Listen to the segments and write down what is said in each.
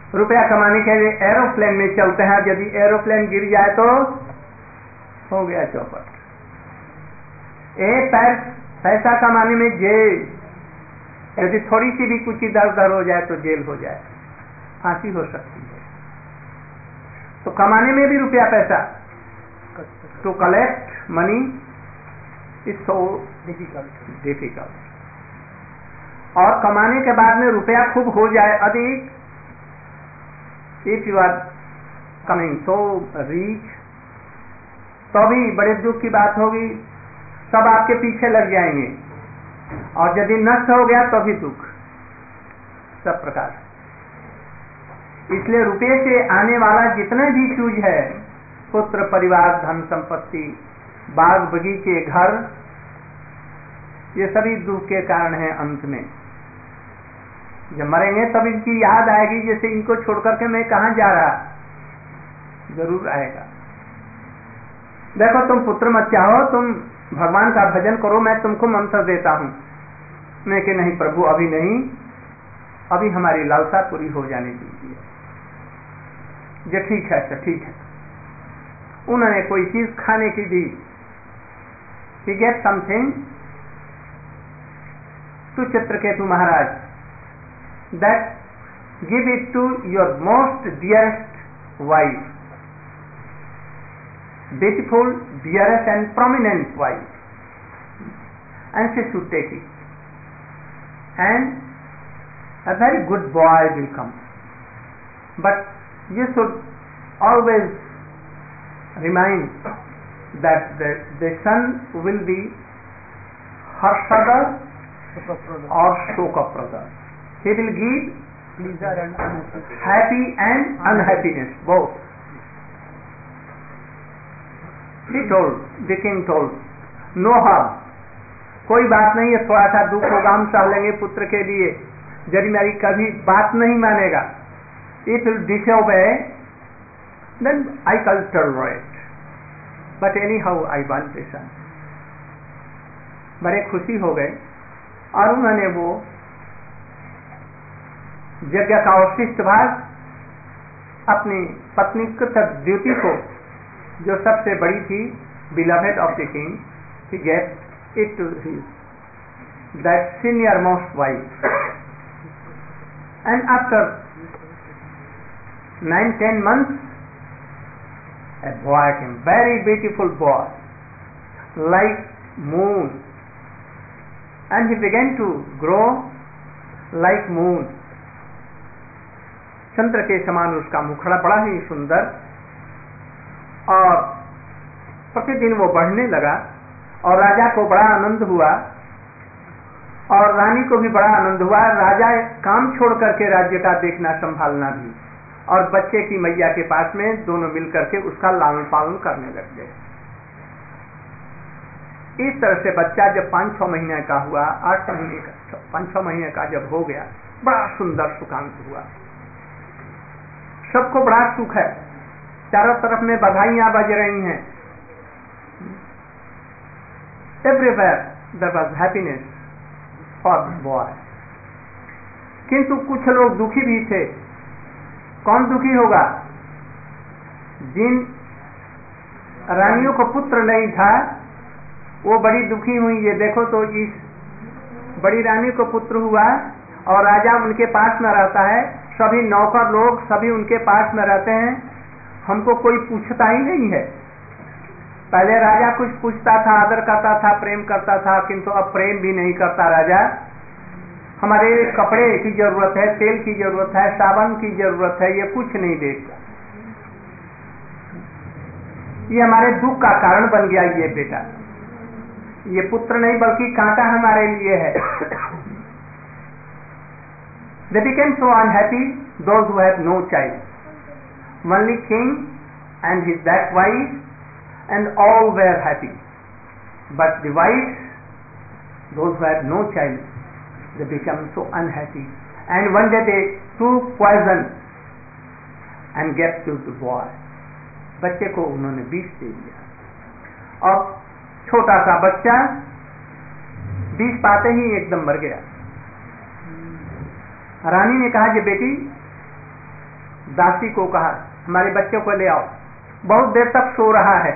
रुपया कमाने के लिए एरोप्लेन में चलते हैं, यदि एरोप्लेन गिर जाए तो हो गया चौपट। एक पैसा कमाने में जेल, यदि थोड़ी सी भी कुछ इधर उधर हो जाए तो जेल हो जाए, फांसी हो सकती है। तो कमाने में भी रुपया पैसा, to collect money is so difficult. और कमाने के बाद में रुपया खूब हो जाए अधिक, if you are coming so rich, तो भी बड़े दुख की बात होगी, सब आपके पीछे लग जाएंगे। और यदि नष्ट हो गया तो भी दुख, सब प्रकार। इसलिए रुपये से आने वाला जितने भी चीज है, पुत्र, परिवार, धन संपत्ति, बाग बगीचे, घर, ये सभी दुख के कारण है। अंत में जब मरेंगे तब इनकी याद आएगी, जैसे इनको छोड़कर के मैं कहां जा रहा, जरूर आएगा। देखो, तुम पुत्र मत चाहो, तुम भगवान का भजन करो, मैं तुमको मंत्र देता हूं। मैं कि नहीं प्रभु, अभी नहीं, अभी हमारी लालसा पूरी हो जाने दीजिए। जो ठीक है सर, ठीक है। उन्होंने कोई चीज खाने की दी, he gave something to Chitraketu Maharaj, that give it to your most dearest wife, beautiful, dearest and prominent wife, and she should take it, and a very good boy will come, but you should always remind that the son will be Harshada or Shokaprada. He will give pleasure and unhappiness, happy and unhappiness both. He told, the king told, no harm, कोई बात नहीं है, थोड़ा सा दुख होगा, हम सह लेंगे पुत्र के लिए, यदि मेरी कभी बात नहीं मानेगा, if he will disobey, then I can tolerate, but anyhow I want this son. बड़े खुशी हो गए और उन्होंने वो यज्ञ का अवशिष्ट भाग अपनी पत्नी कृतद्युति को, जो सबसे बड़ी थी, beloved of the king, he gave it to his that senior most wife. And after 9-10 months, a boy came, very beautiful boy, like moon, and he began to grow like moon. चंद्र के समान उसका मुखड़ा, बड़ा ही सुंदर, और प्रतिदिन वो बढ़ने लगा, और राजा को बड़ा आनंद हुआ और रानी को भी बड़ा आनंद हुआ। राजा काम छोड़ करके राज्य का देखना संभालना भी, और बच्चे की मैया के पास में दोनों मिल करके उसका लालन पालन करने लग गए। इस तरह से बच्चा जब 5-6 महीने का हुआ, 8 महीने का, 5-6 महीने का जब हो गया, बड़ा सुंदर सुखांत हुआ, सबको बड़ा सुख है, चारों तरफ में बधाइयां बज रही हैं। Everywhere there was happiness for the boy. किंतु कुछ लोग दुखी भी थे। कौन दुखी होगा? जिन रानियों को पुत्र नहीं था वो बड़ी दुखी हुई। ये देखो तो इस बड़ी रानी को पुत्र हुआ और राजा उनके पास में रहता है, सभी नौकर लोग सभी उनके पास में रहते हैं, हमको कोई पूछता ही नहीं है। पहले राजा कुछ पूछता था, आदर करता था, प्रेम करता था, किंतु अब प्रेम भी नहीं करता राजा। हमारे कपड़े की जरूरत है, तेल की जरूरत है, साबुन की जरूरत है, ये कुछ नहीं देखता। ये हमारे दुख का कारण बन गया ये बेटा। ये पुत्र नहीं बल्कि कांटा हमारे लिए है। They became so unhappy, those who had no child. Only king and his that wife, and all were happy. But the wives, those who had no child, they became so unhappy. And one day they took poison and gave to the boy. बच्चे को उन्होंने विष दे दिया और छोटा सा बच्चा विष पाते ही एकदम मर गया। रानी ने कहा कि बेटी दासी को कहा, हमारे बच्चे को ले आओ, बहुत देर तक सो रहा है.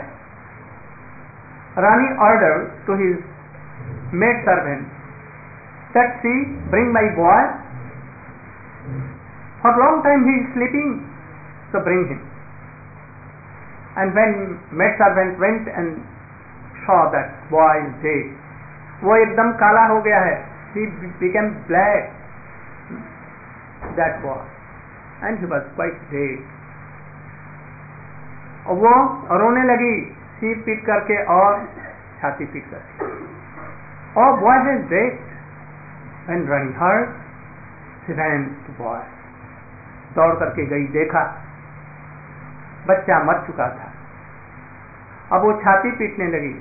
रानी order to his maid servant that she bring my boy, for long time he is sleeping, so bring him. And when maid servant went and saw that boy is dead, वो एकदम काला हो गया है, he became black, that boy, and he was quite dead. और वो रोने लगी, सीट पीट करके और छाती पीट करके. Oh, boy is dead. When Rani heard, she ran to boy. दौड़ करके गई, देखा बच्चा मर चुका था. अब वो छाती पीटने लगी.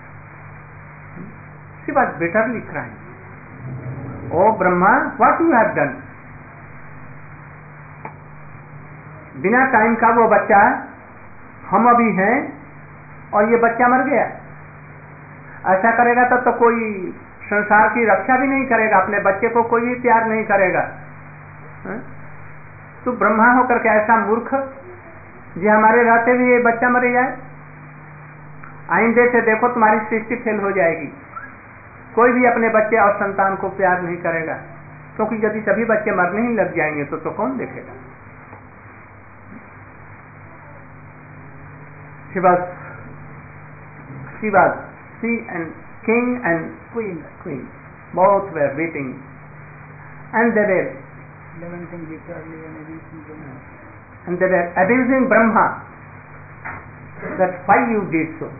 She was bitterly crying. Oh Brahma, what you have done? बिना टाइम का वो बच्चा, हम अभी हैं और ये बच्चा मर गया. ऐसा करेगा तब तो कोई संसार की रक्षा भी नहीं करेगा, अपने बच्चे को कोई भी प्यार नहीं करेगा. तो ब्रह्मा होकर के ऐसा मूर्ख, जी हमारे रहते भी ये बच्चा मर जाए. आइंदे से देखो तुम्हारी सृष्टि फेल हो जाएगी. कोई भी अपने बच्चे और संतान को प्यार नहीं करेगा, क्योंकि यदि सभी बच्चे मरने ही लग जाएंगे तो कौन देखेगा. She and king and queen both were weeping, and they were abusing Brahma, that why you did so.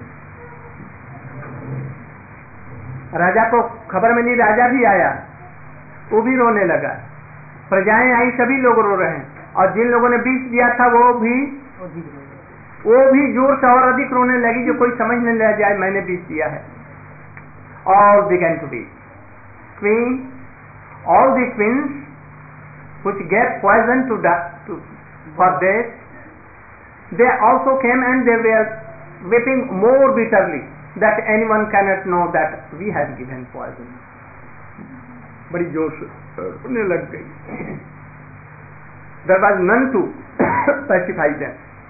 राजा को खबर मिली, राजा भी आया, वो भी रोने लगा. प्रजाएं आई, सभी लोग रो रहे हैं, और जिन लोगों ने बीज दिया था वो भी जोर से और अधिक रोने लगी, जो कोई समझ नहीं ले जाए मैंने बीज दिया है. All began to be queen, all the queens which gave poison for death, they also came and they were weeping more bitterly, that anyone cannot know that we have given poison. बड़ी जोर से रोने लग गई. There was none to pacify them.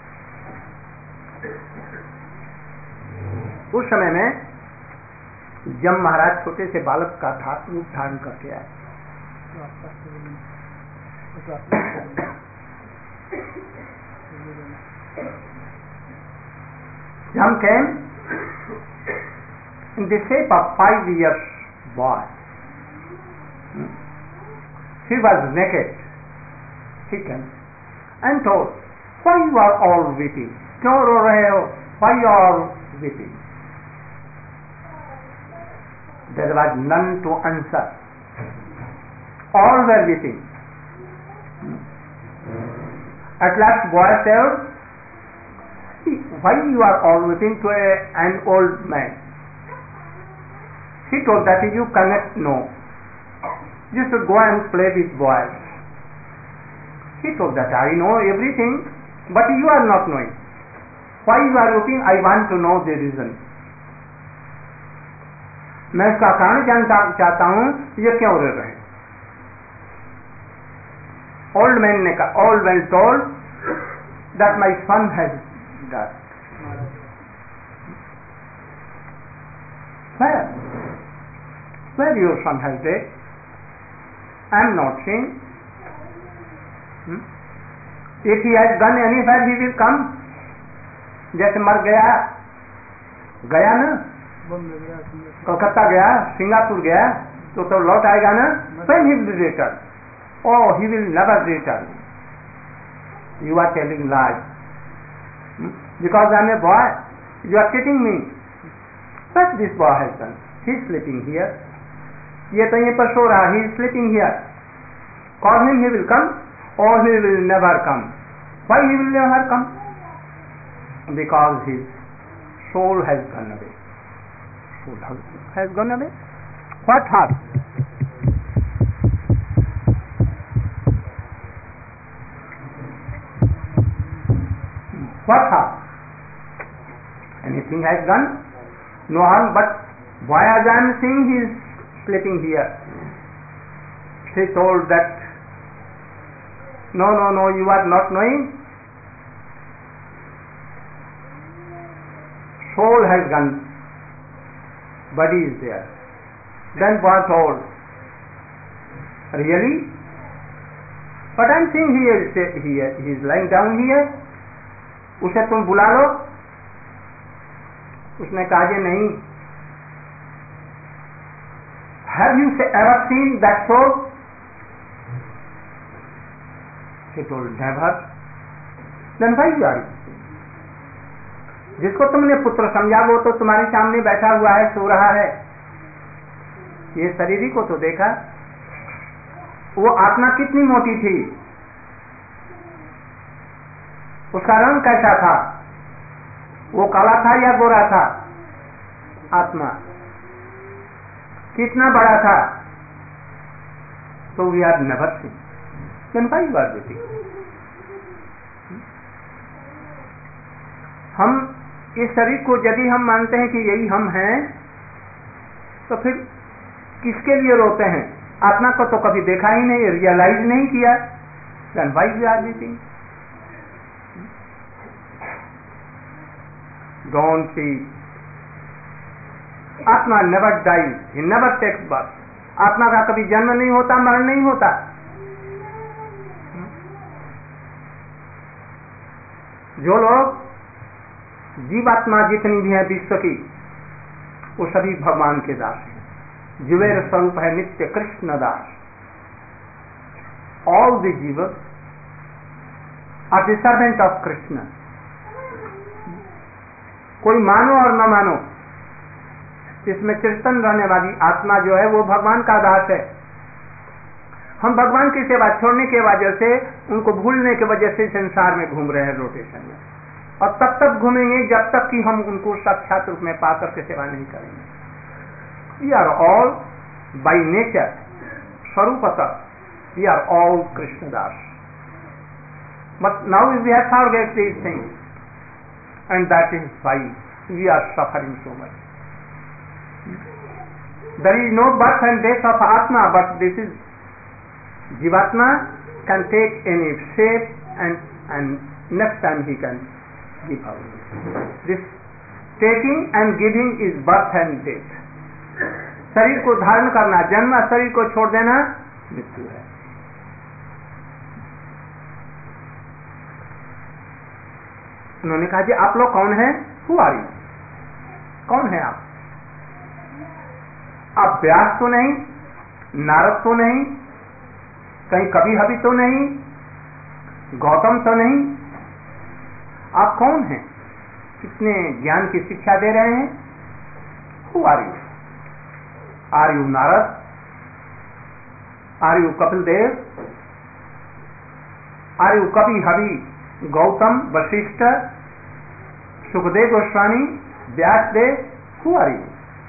उस समय में जम महाराज छोटे से बालक का रूप धारण करके आए. Jam came in the shape of 5 years boy. He was naked. He came and told, why you are all weeping? क्यों रो रहे हो? Why you are all weeping? There was none to answer. All were weeping. At last boy said, why you are all weeping to an old man? He told that you cannot know. You should go and play with boys. He told that I know everything, but you are not knowing. Why you are weeping? I want to know the reason. मैं इसका कारण जानना चाहता हूं, ये क्यों रो रहे हैं. ओल्ड मैन ने कहा, old man told that my son has died. Where your son has died? I am not seeing. If he has gone anywhere, he will come. जैसे मर गया ना, कलकत्ता गया, सिंगापुर गया, तो लौट आएगा ना. When he will return? Oh, he will never return. You are telling lies. Because I am a boy, you are cheating me. But this boy has done. He is sleeping here. ये तो यहीं पर सो रहा. He is sleeping here. Call him, he will come. Or he will never come. Why he will never come? Because his soul has gone away. Soul has gone away. What heart? What heart? Anything has gone? No harm, but why as I am seeing he is sleeping here? He told that No, no, no, you are not knowing. Soul has gone, body is there. Then was told, really? But I'm seeing he is lying down here. उसे तुम बुला लो. उसने कहा जे नहीं. Have you ever seen that soul? He told, never. Then why you are? जिसको तुमने पुत्र समझा वो तो तुम्हारे सामने बैठा हुआ है, सो रहा है. ये शरीर ही को तो देखा. वो आत्मा कितनी मोटी थी, उसका रंग कैसा था, वो काला था या गोरा था, आत्मा कितना बड़ा था. तो we are never seen. Then why you are waiting? हम इस शरीर को यदि हम मानते हैं कि यही हम हैं, तो फिर किसके लिए रोते हैं? आत्मा को तो कभी देखा ही नहीं, रियलाइज नहीं किया. Then why we are waiting? Don't see. Atma never dies, he never takes birth. आत्मा का कभी जन्म नहीं होता, मरण नहीं होता. जो लोग जीवात्मा जितनी भी है विश्व की, वो सभी भगवान के दास हैं. जीवेर स्वरूप है नित्य कृष्ण दास. All the jivas are the servant of Krishna. कोई मानो और न मानो, इसमें कीर्तन रहने वाली आत्मा जो है वो भगवान का दास है. हम भगवान की सेवा छोड़ने की वजह से, उनको भूलने की वजह से संसार में घूम रहे हैं रोटेशन में. और तब तक घूमेंगे जब तक कि हम उनको साक्षात रूप में पाकर के सेवा नहीं करेंगे. We are all by nature, स्वरूपतः we are all Krishnadas. But now we have forget these things, and that is why we are suffering so much. There is no birth and death of atma, but this is jivatma can take any shape and next time he can give out. This taking and giving is birth and death. शरीर को धारण करना जन्म, शरीर को छोड़ देना मृत्यु है. उन्होंने कहा जी आप लोग कौन हैं? Who are you? कौन है आप? आप व्यास तो नहीं, नारद तो नहीं, कहीं कभी हबी तो नहीं, गौतम तो नहीं. आप कौन हैं? कितने ज्ञान की शिक्षा दे रहे हैं? Who are you? Are you Narad? Are you Kapil Dev? Are you Kapi Habi, Gautam, Vasishta, Sukhadev Goswami, Vyasdev? Who are you?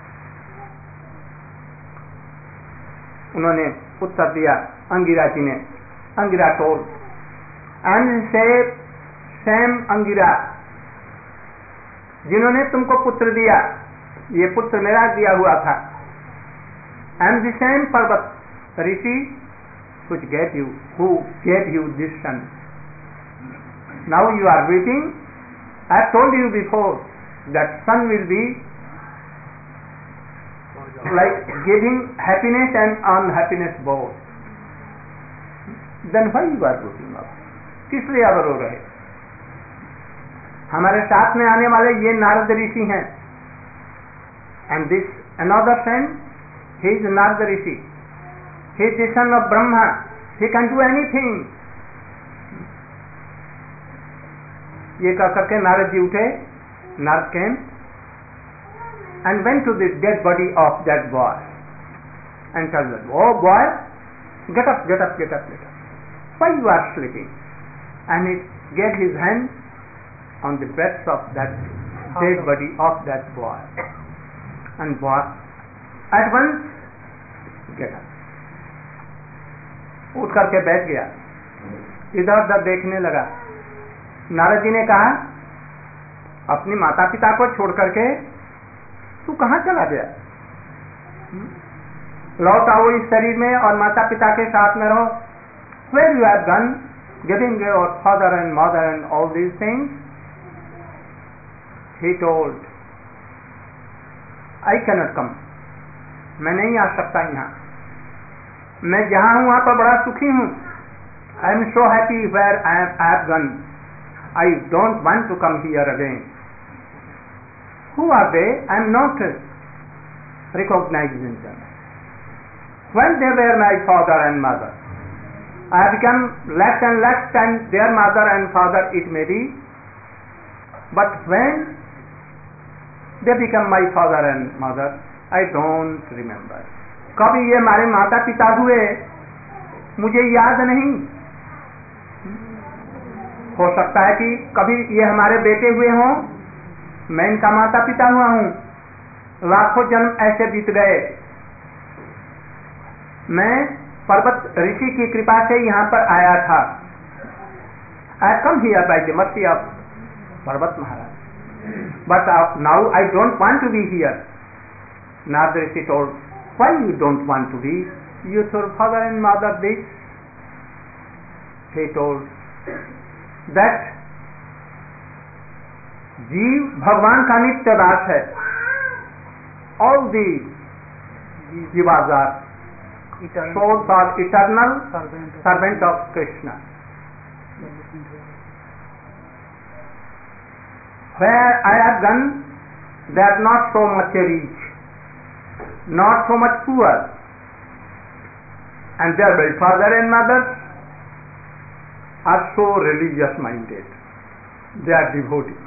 उन्होंने उत्तर दिया, अंगिरा जी ने. अंगिरा टोल एंड से सैम अंगिरा, जिन्होंने तुमको पुत्र दिया, ये पुत्र मेरा दिया हुआ था. एंड द सेम पर्वत ऋषि which gave you, who gave you this son. Now you are weeping. I have told you before that son will be like giving happiness and unhappiness both. Then why you are weeping up? किस लिए अब रो रहे? हमारे साथ में आने वाले ये नारद ऋषि हैं. And this another son, he is Narada Rishi. He is the son of Brahma. He can do anything. ये कह करके नारद जी उठे. Narad came and went to the dead body of that boy and told him, "Oh boy, get up, get up, get up, get up. Why you are sleeping?" And he gave his hand on the breast of that dead body of that boy. And boy at once get up. उठ करके बैठ गया, इधर उधर देखने लगा. नारद जी ने कहा, अपनी माता पिता को छोड़ करके तू कहाँ चला गया? लौट आओ इस शरीर में और माता पिता के साथ में रहो. Where you have gone? giving your father and mother and all these things, he told, I cannot come. मैं नहीं आ सकता यहाँ. मैं जहाँ हूँ वहाँ पर बड़ा सुखी हूँ. I am so happy where I have gone. I don't want to come here again. Who are they? I am not recognizing them. When they were my father and mother, I have become less and less than their mother and father, it may be. But when they become my father and mother, I don't remember. कभी ये हमारे माता पिता हुए मुझे याद नहीं. हो सकता है कि कभी ये हमारे बेटे हुए हों, मैं इनका माता पिता हुआ हूं. लाखों जन्म ऐसे बीत गए. मैं पर्वत ऋषि की कृपा से यहाँ पर आया था. I come here by the mercy of Parvat Maharaj. But now I don't want to be here. Narada Rishi told, why you don't want to be? You told father and mother this. He told that जीव भगवान का नित्य दास है. All the jivas are souls are eternal servant of Krishna. Where I have gone, they are not so much rich, not so much poor, and their father and mother are so religious minded. They are devotees.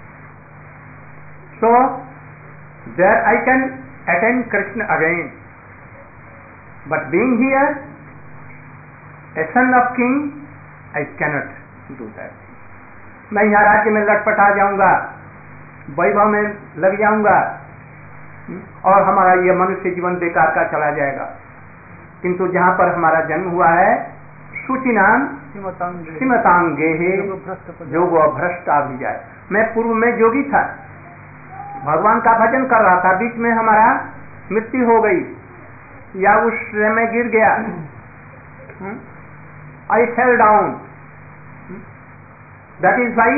So there I can attend Krishna again. But being here, a son of king, I cannot do that. मैं यहाँ राज्य में लटपटा जाऊंगा, वैभव में लग जाऊंगा, और हमारा ये मनुष्य जीवन बेकार का चला जाएगा. किंतु जहाँ पर हमारा जन्म हुआ है, शुचिनाम श्रीमतांगे योगो भ्रष्ट अभिजाय. मैं पूर्व में योगी था, भगवान का भजन कर रहा था, बीच में हमारा मृत्यु हो गई या उस में गिर गया. I fell down. That is why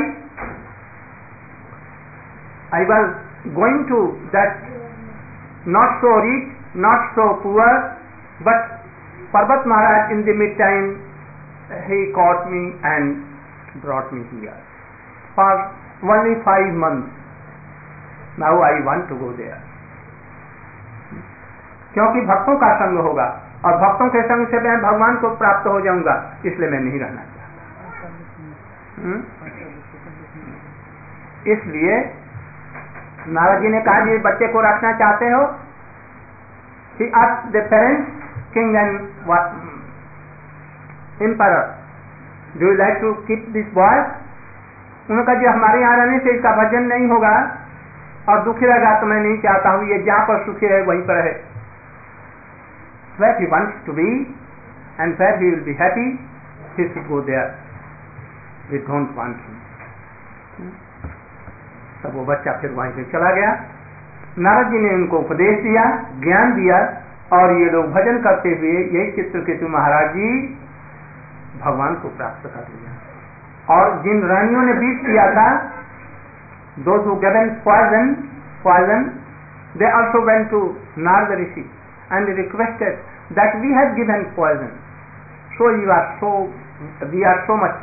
I was going to that not so rich, not so poor, but Parvat Maharaj in the meantime he caught me and brought me here for only 5 months. Now I want to go there. क्योंकि भक्तों का संग होगा और भक्तों के संग से मैं भगवान को प्राप्त हो जाऊंगा, इसलिए मैं नहीं रहना चाहता. इसलिए नारद जी ने कहा, जी बच्चे को रखना चाहते हो? He asked the parents, king and emperor, do you like to keep this boy? उन्होंने कहा, जी हमारे यहाँ रहने से इसका भजन नहीं होगा और दुखी रहेगा, तो मैं नहीं चाहता हूँ. ये जहाँ पर सुखी है वहीं पर रहे. Where he wants to be and where he will be happy, he should go there. We don't want him. तब वो बच्चा फिर वहीं से चला गया. नारद जी ने उनको उपदेश दिया, ज्ञान दिया, और ये लोग भजन करते हुए यही चित्रकेतु महाराज जी भगवान को प्राप्त कर लिया. और जिन रानियों ने बीज किया था, those who given poison, they also went to Narada Rishi and requested that we have given poison, so we are so much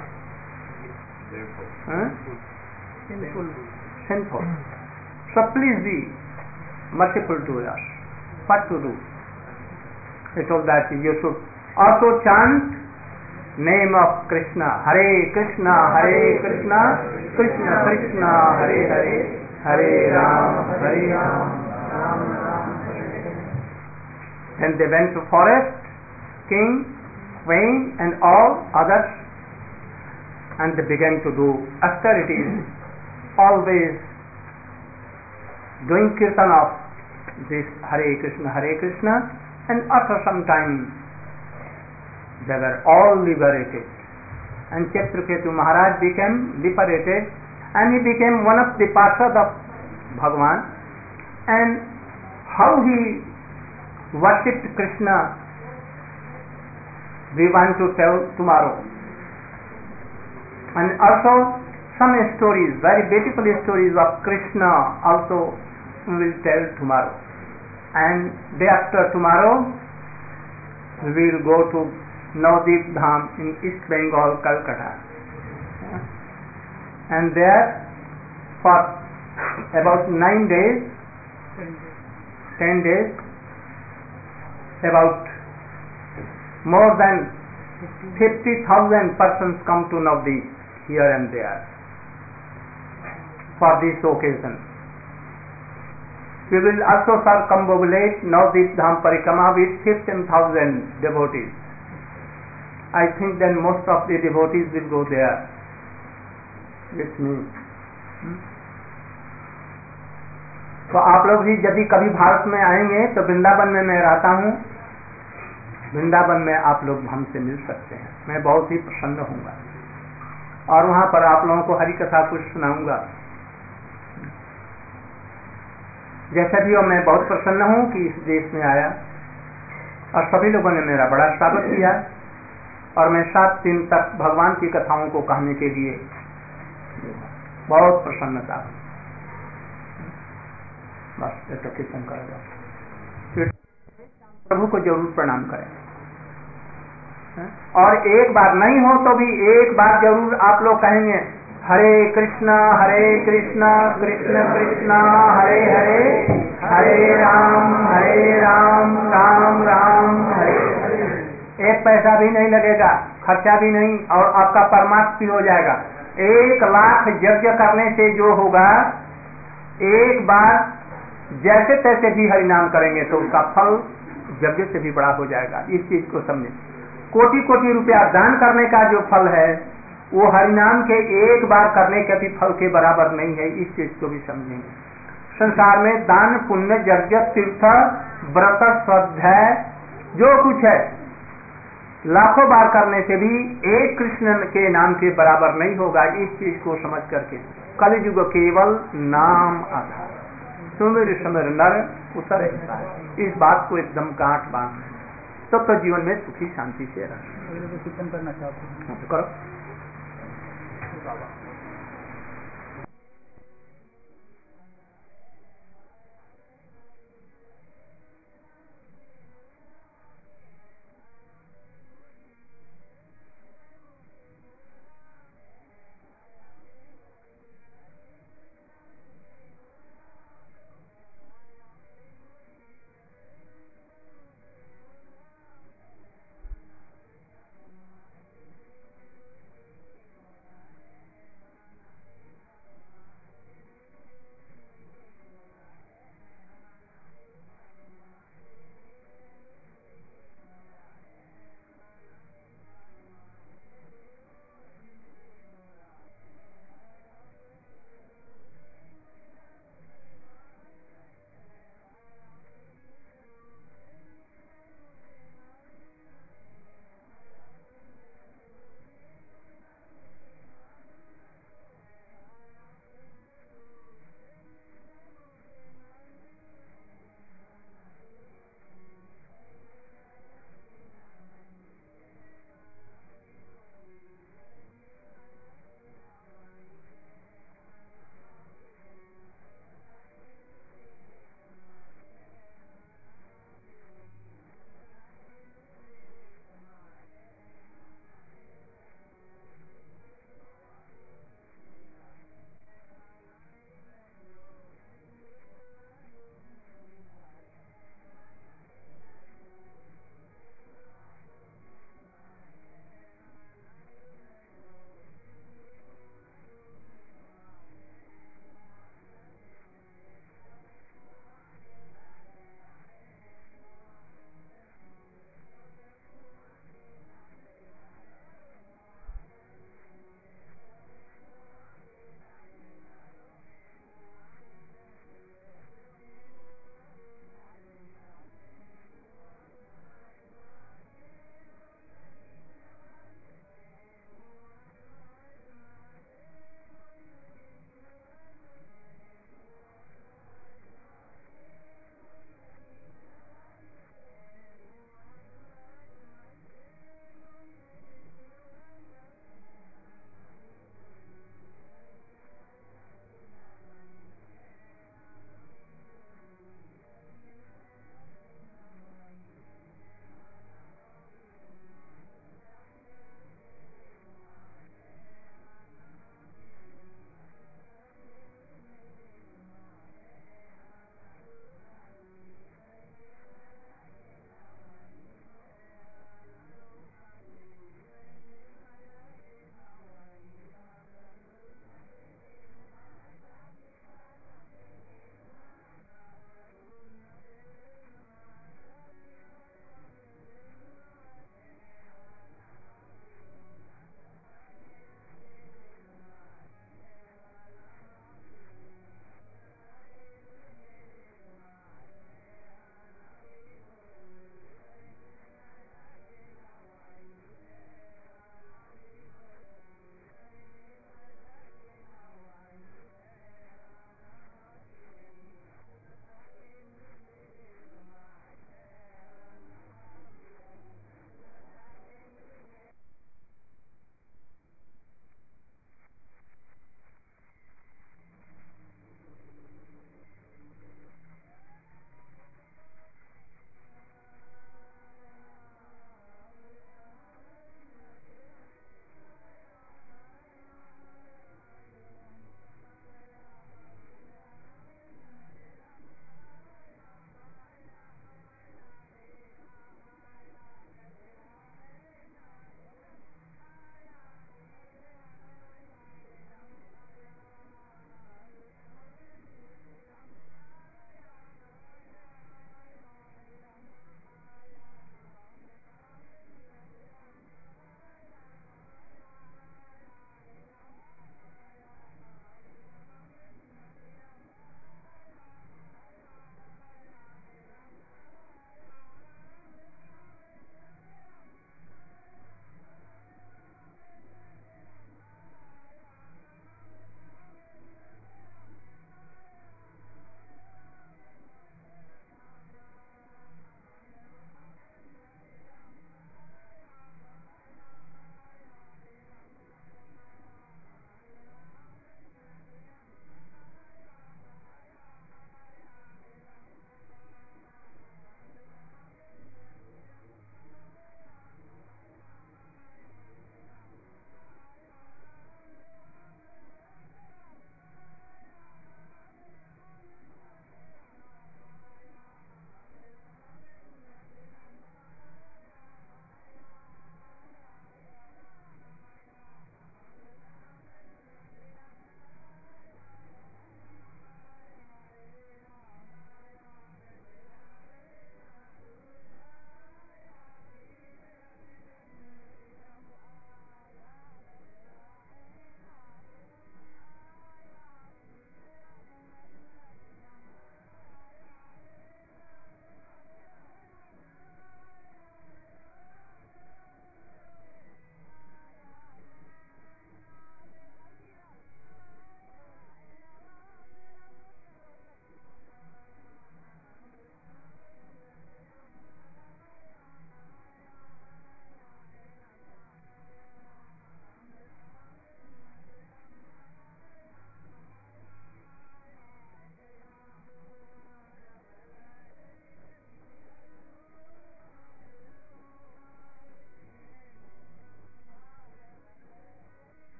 sinful. So please be merciful to us. What to do? He told that you should also chant name of Krishna. Hare Krishna, Hare Krishna, Krishna Krishna, Hare Hare, Hare Ram, Hare Ram, Ram Ram, Hare Hare. Then they went to forest, king, queen and all others, and they began to do austerities, always doing kirtan of this Hare Krishna, and after some time they were all liberated, and Chitraketu Maharaj became liberated, and he became one of the Parshad of Bhagavan. And how he worshipped Krishna, we want to tell tomorrow. And also some stories, very beautiful stories of Krishna also we will tell tomorrow. And day after tomorrow we will go to Navadvip Dham in East Bengal, Calcutta. And there for about 9 days, 10 days, about more than 50,000 persons come to Navadvip here and there for this occasion. We will also circumambulate Navadvip Dham Parikrama with 15,000 devotees. I think then most of the devotees will go there with me. तो आप लोग भी यदि कभी भारत में आएंगे तो वृंदावन में मैं रहता हूँ, वृंदावन में आप लोग हमसे मिल सकते हैं। मैं बहुत ही प्रसन्न होऊंगा और वहां पर आप लोगों को हरि कथा कुछ सुनाऊंगा। जैसा भी हो, मैं बहुत प्रसन्न हूँ कि इस देश में आया और सभी लोगों ने मेरा बड़ा स्वागत किया और मैं 7 दिन तक भगवान की कथाओं को कहने के लिए बहुत प्रसन्नता। बस ये तो कीर्तन करेगा, प्रभु को जरूर प्रणाम करें। और एक बार नहीं हो तो भी एक बार जरूर आप लोग कहेंगे हरे कृष्णा कृष्ण कृष्ण हरे हरे, हरे राम राम राम हरे। एक पैसा भी नहीं लगेगा, खर्चा भी नहीं, और आपका परमार्थ भी हो जाएगा। 1 लाख यज्ञ करने से जो होगा, एक बार जैसे तैसे भी हरिनाम करेंगे तो उसका फल यज्ञ से भी बड़ा हो जाएगा। इस चीज को समझें। कोटि रुपया दान करने का जो फल है वो हरिनाम के एक बार करने के भी फल के बराबर नहीं है। इस चीज को भी समझेंगे। संसार में दान पुण्य यज्ञ तीर्थ व्रत स्वाध्याय जो कुछ है लाखों बार करने से भी एक कृष्ण के नाम के बराबर नहीं होगा। इस चीज को समझ करके कलियुग केवल नाम आधार, सुमिर सुमिर नर उतर रहता है। इस बात को एकदम गांठ बांध तब तो जीवन में सुखी शांति से रह। कीर्तन करना चाहते हैं करो।